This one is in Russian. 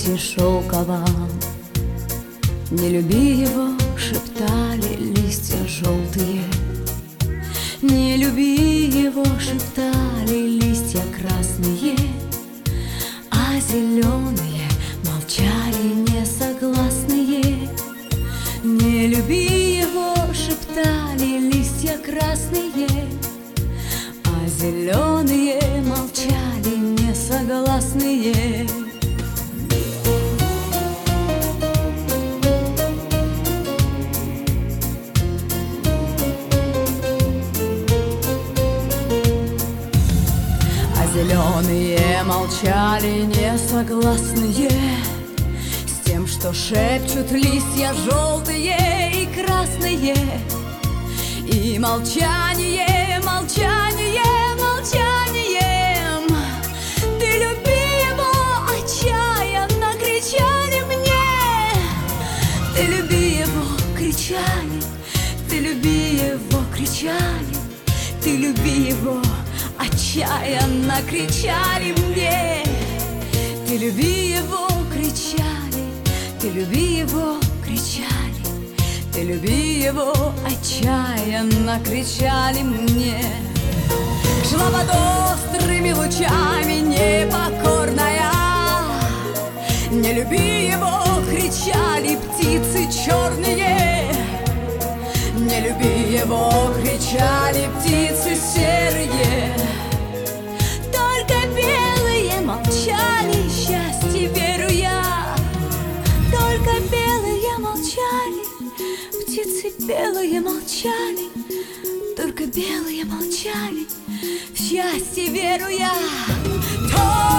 свете шелковом. Не люби его, шептали листья желтые. Не люби его, шептали листья красные. А зеленые молчали несогласные. Не люби его, шептали листья красные. А зеленые молчали несогласные. Зеленые молчали несогласные с тем, что шепчут листья желтые и красные. И молчание, молчание, молчанием. Ты люби его, отчаянно кричали мне. Ты люби его, кричали. Ты люби его, кричали. Ты люби его, отчаянно кричали мне. Ты люби его, кричали. Ты люби его, кричали. Ты люби его, отчаянно кричали мне. Шла под острыми лучами непокорная. Не люби его, кричали птицы черные. Не люби его, кричали птицы серые. Только белые молчали, счастье верю я. Только белые молчали, птицы белые молчали. Только белые молчали, в счастье верю я.